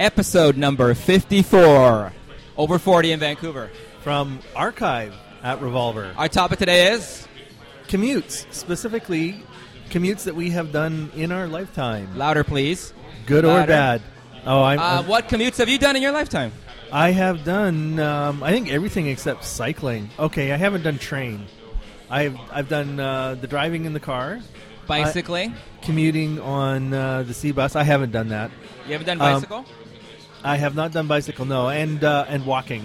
episode number 54. Over 40 in Vancouver. From Archive at Revolver. Our topic today is Commutes, specifically commutes that we have done in our lifetime. louder, please. Good Louder. or bad. Oh, What commutes have you done in your lifetime? I have done, I think everything except cycling. Okay, I haven't done train. I've done the driving in the car. Bicycling? Commuting on the C bus. I haven't done that. You haven't done bicycle? I have not done bicycle, no, and walking.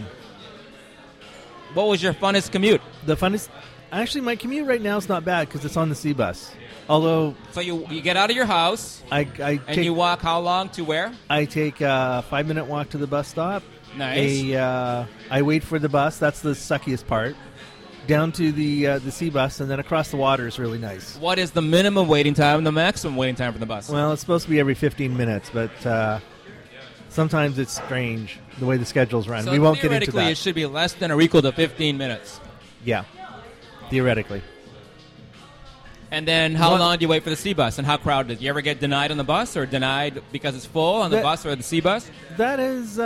What was your funnest commute? The funnest. Actually, my commute right now is not bad because it's on the C bus. Although So you get out of your house and you walk how long to where? I take a 5-minute walk to the bus stop. Nice. I wait for the bus. That's the suckiest part. Down to the C bus, and then across the water is really nice. What is the minimum waiting time and the maximum waiting time for the bus? Well, it's supposed to be every 15 minutes, but sometimes it's strange the way the schedules run. So we won't get into theoretically, that. it should be less than or equal to 15 minutes. Yeah, theoretically. And then how long do you wait for the C bus, and how crowded? Do you ever get denied on the bus, or denied because it's full on the bus or the C bus? That is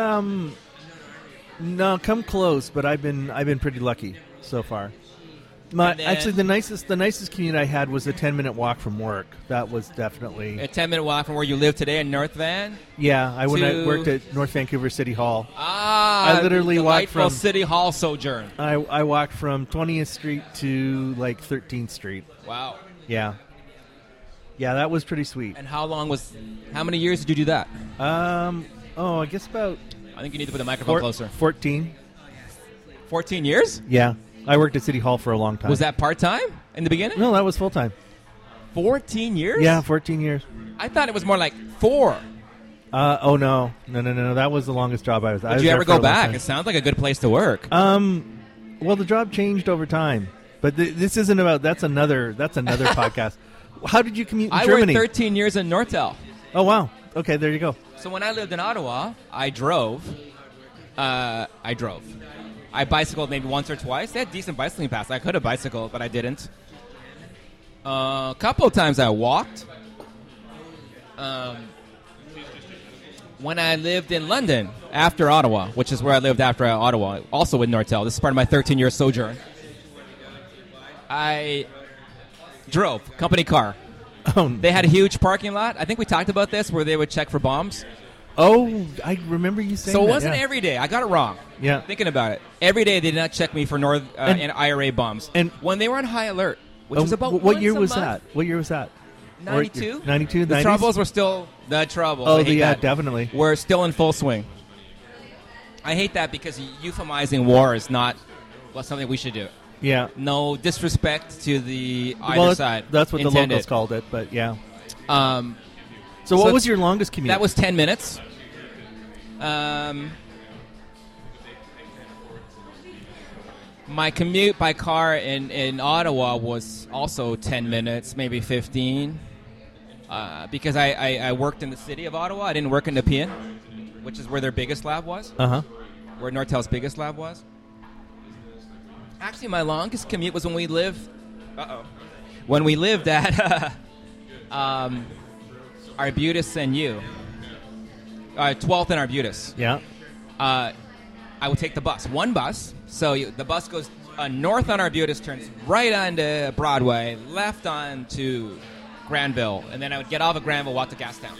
no, come close, but I've been pretty lucky so far. Actually, the nicest commute I had was a 10-minute walk from work. That was definitely A 10-minute walk from where you live today in North Van? Yeah, I worked at North Vancouver City Hall. I literally walked delightful from City Hall sojourn. I walked from 20th Street to like 13th Street. Wow. Yeah, that was pretty sweet. And how many years did you do that? I guess about I think you need to put the microphone closer. 14. 14 years? Yeah, I worked at City Hall for a long time. Was that part-time in the beginning? No, that was full time. 14 years? Yeah, 14 years. I thought it was more like 4. No. That was the longest job I was. Did you ever go back? It sounds like a good place to work. Well, the job changed over time, but this isn't about. That's another podcast. How did you commute in Germany? I worked 13 years in Nortel. Oh wow. Okay, there you go. So when I lived in Ottawa, I drove. I bicycled maybe once or twice. They had decent bicycling paths. I could have bicycled, but I didn't. A couple of times I walked. When I lived in London after Ottawa, which is where I lived after Ottawa, also in Nortel. This is part of my 13-year sojourn. I drove, company car. They had a huge parking lot. I think we talked about this, where they would check for bombs. Oh, I remember you saying that. So it wasn't every day. I got it wrong. Yeah. Thinking about it. Every day they did not check me for and IRA bombs. And when they were on high alert, which was about what year once a was month. that? What year was that? 92? 92, The 90s? Troubles were still the Troubles. Oh, I hate that. definitely. We're still in full swing. I hate that because euphemizing war is not something we should do. Yeah. No disrespect to the either side. That's what intended. the locals called it, but yeah. So what was your longest commute? That was 10 minutes. My commute by car in Ottawa was also 10 minutes, maybe 15, because I worked in the city of Ottawa. I didn't work in Nepean, which is where their biggest lab was, where Nortel's biggest lab was. Actually, my longest commute was when we lived at Arbutus and U. 12th and Arbutus. Yeah. I would take the bus. One bus. So the bus goes north on Arbutus, turns right onto Broadway, left onto Granville, and then I would get off of Granville, walk to Gastown.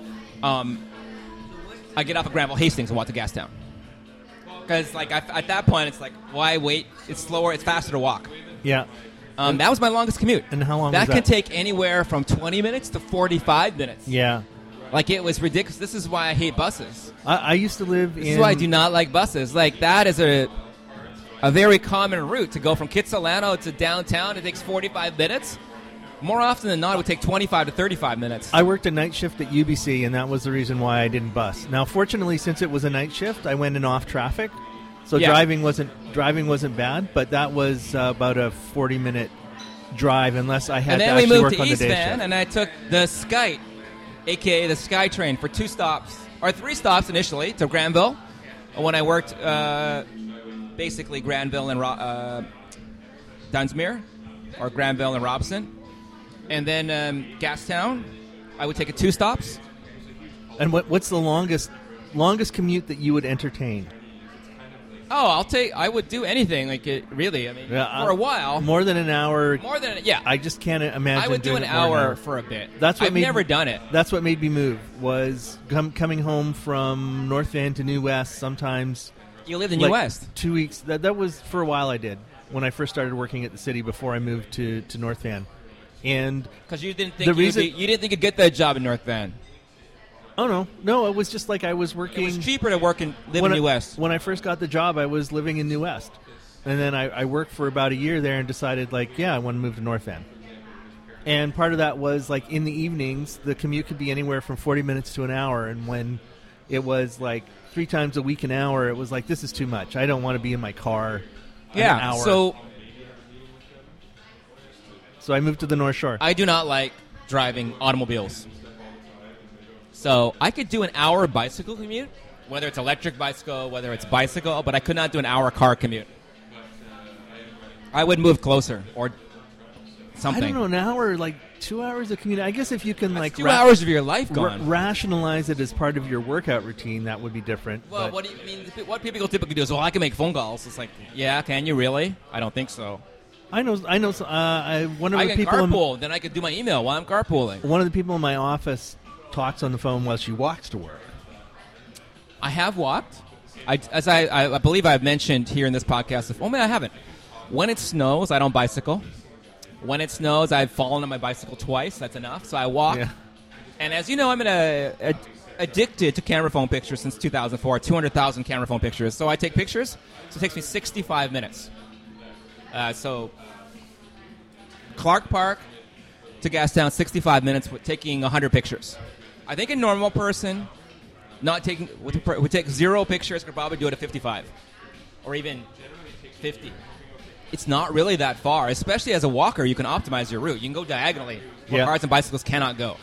I get off of Granville Hastings and walk to Gastown. Because at that point, it's like, why wait? It's slower. It's faster to walk. Yeah. That was my longest commute. And how long that was that? can take anywhere from 20 minutes to 45 minutes. Yeah. It was ridiculous. This is why I hate buses. I used to live in... This is why I do not like buses. That is a very common route to go from Kitsilano to downtown. It takes 45 minutes. More often than not, it would take 25 to 35 minutes. I worked a night shift at UBC, and that was the reason why I didn't bus. Now, fortunately, since it was a night shift, I went in off traffic, so driving wasn't bad. But that was about a 40-minute drive, unless I had to actually work on the day shift. And then we moved to East Van, and I took the Skyte, a.k.a. the SkyTrain, for 3 stops initially to Granville. When I worked basically Granville and Dunsmuir, or Granville and Robson. And then Gastown, I would take it 2 stops. And what's the longest longest commute that you would entertain? Oh, I would do anything. Like, really, I mean, for a while. More than an hour. Yeah. I just can't imagine I would do doing an it more than hour for a bit. I've never done it. That's what made me move, was coming home from North Van to New West sometimes. You lived in New West? 2 weeks. That was for a while I did, when I first started working at the city before I moved to North Van. And because you didn't think you didn't think you'd get that job in North Van. Oh, no, it was just like I was working. It was cheaper to live in New West. When I first got the job, I was living in New West. And then I worked for about a year there and decided, like, yeah, I want to move to North Van. And part of that was, like, in the evenings, the commute could be anywhere from 40 minutes to an hour. And when it was, like, 3 times a week an hour, it was like, this is too much. I don't want to be in my car an hour. So I moved to the North Shore. I do not like driving automobiles. So I could do an hour bicycle commute, whether it's electric bicycle, whether it's bicycle, but I could not do an hour car commute. I would move closer or something. I don't know, an hour, like 2 hours of commute. I guess if you can, that's 2 hours of your life gone. Rationalize it as part of your workout routine, that would be different. Well, what do you mean? What people typically do is, well, I can make phone calls. It's like, yeah, can you really? I don't think so. I know. One of the people. Carpool. Then I could do my email while I'm carpooling. One of the people in my office talks on the phone while she walks to work. I have walked. I believe I've mentioned here in this podcast. I haven't. When it snows, I don't bicycle. When it snows, I've fallen on my bicycle twice. That's enough. So I walk. Yeah. And as you know, I'm addicted to camera phone pictures since 2004. 200,000 camera phone pictures. So I take pictures. So it takes me 65 minutes. So Clark Park to Gastown, 65 minutes with taking 100 pictures. I think a normal person would take 0 pictures, could probably do it at 55 or even 50. It's not really that far, especially as a walker. You can optimize your route. You can go diagonally where cars and bicycles cannot go.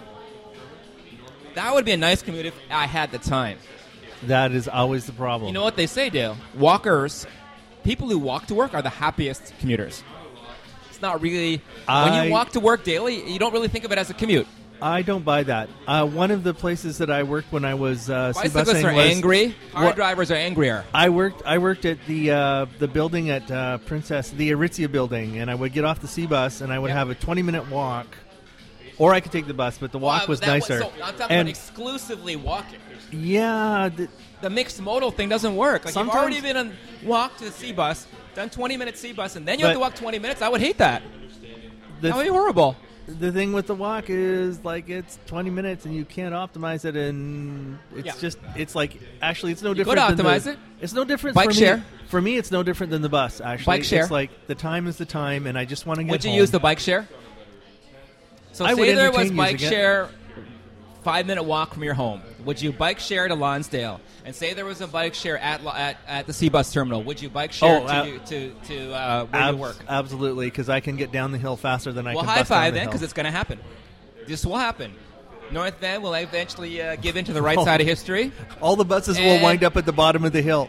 That would be a nice commute if I had the time. That is always the problem. You know what they say, Dale? People who walk to work are the happiest commuters. It's not really... when you walk to work daily, you don't really think of it as a commute. I don't buy that. One of the places that I worked when I was bicyclists are angry. Car drivers are angrier. I worked at the building at Princess, the Aritzia building, and I would get off the C-bus and I would have a 20-minute walk, or I could take the bus, but the walk was nicer. I'm talking about exclusively walking. Yeah. The mixed modal thing doesn't work. Like, you've already been on walk to the C-bus, done 20-minute C-bus, and then you have to walk 20 minutes. I would hate that. That would be horrible. The thing with the walk is, like, it's 20 minutes and you can't optimize it, and it's just, it's like, actually, it's no different. You could optimize it. It's no different. Bike share. For me, it's no different than the bus, actually. Bike share. It's like, the time is the time, and I just want to get Would you home. use the bike share? So say there was bike share, 5-minute walk from your home. Would you bike share to Lonsdale? And say there was a bike share at the C-Bus terminal. Would you bike share to where you work? Absolutely, because I can get down the hill faster than I can bus high down five the then, hill. because it's going to happen. This will happen. North Van will eventually give in to the right side of history. All the buses will wind up at the bottom of the hill.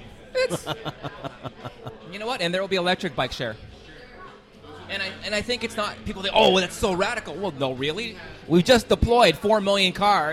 You know what? And there will be electric bike share. And I think it's not, people think, oh, that's so radical. Well, no, really? We've just deployed 4 million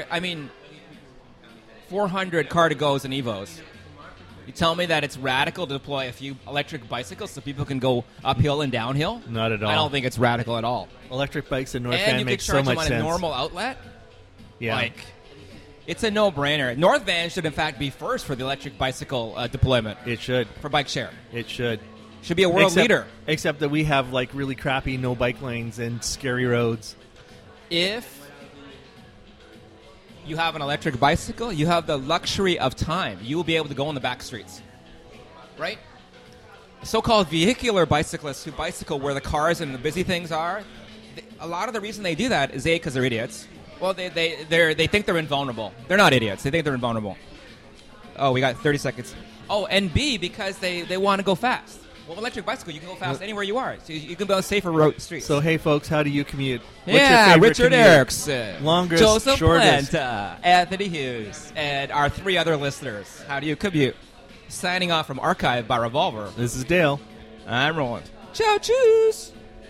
400 car-to-goes and Evos. You tell me that it's radical to deploy a few electric bicycles so people can go uphill and downhill? Not at all. I don't think it's radical at all. Electric bikes in North Van make so much sense. And you could charge them on a normal outlet? Yeah. Like, it's a no-brainer. North Van should, in fact, be first for the electric bicycle deployment. It should. For bike share. It should. Should be a world leader. Except that we have, like, really crappy no bike lanes and scary roads. If you have an electric bicycle, you have the luxury of time. You will be able to go on the back streets. Right? So-called vehicular bicyclists who bicycle where the cars and the busy things are, a lot of the reason they do that is A, because they're idiots. Well, they think they're invulnerable. They're not idiots. They think they're invulnerable. Oh, we got 30 seconds. Oh, and B, because they want to go fast. Well, electric bicycle, you can go fast anywhere you are. So you can be on safer road streets. So, hey, folks, how do you commute? What's your favorite Richard commute? Erickson. Longest, Joseph shortest. Planta, Anthony Hughes, and our 3 other listeners. How do you commute? Signing off from Archive by Revolver. This is Dale. I'm Roland. Ciao, choose.